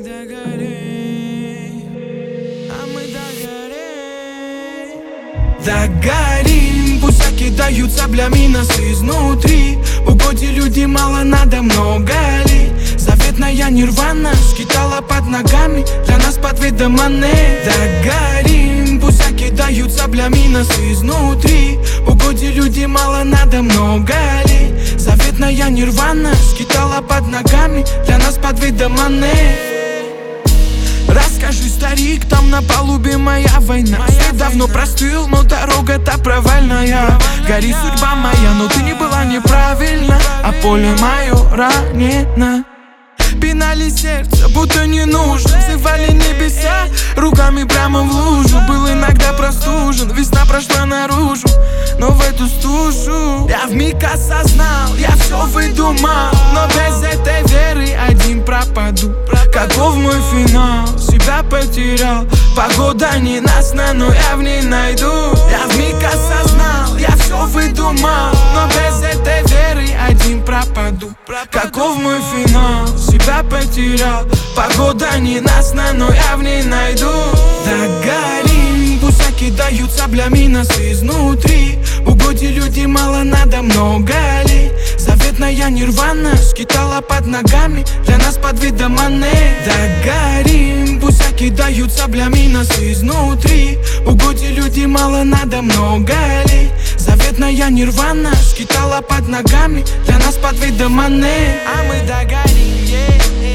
Догорим, пусть закидают саблями нас изнутри. В угоде люди мало, надо много ли? Заветная нирвана скитала под ногами, для нас под видом мане. Догорим, пусть закидают саблями нас изнутри. В угоде люди мало, надо много ли? Заветная нирвана скитала под ногами, для нас под видом мане. Расскажи, старик, там на палубе моя война. Свет давно простыл, но дорога-то провальная. Гори, судьба моя, но ты не была неправильна, а поле мое ранено. Пинали сердце, будто не нужно. Взывали небеса, руками прямо в лужу. Был иногда простужен, весна прошла наружу, но в эту стужу я вмиг осознал, я все выдумал, но без этой веры один пропаду. Каков мой финал? Себя потерял. Погода ненастна, но я в ней найду. Я вмиг осознал, я все выдумал, но без этой веры один пропаду. Каков мой финал? Себя потерял. Погода ненастна, но я в ней найду. Догорим, пусть закидают саблями нас изнутри. В угоде люди мало, надо много ли? Заветная нирвана скитала под ногами, для нас под видом мане. Догорим, пусть закидают саблями нас изнутри. В угоде люди мало, надо много ли? Заветная нирвана скитала под ногами, для нас под видом мане. А мы догорим,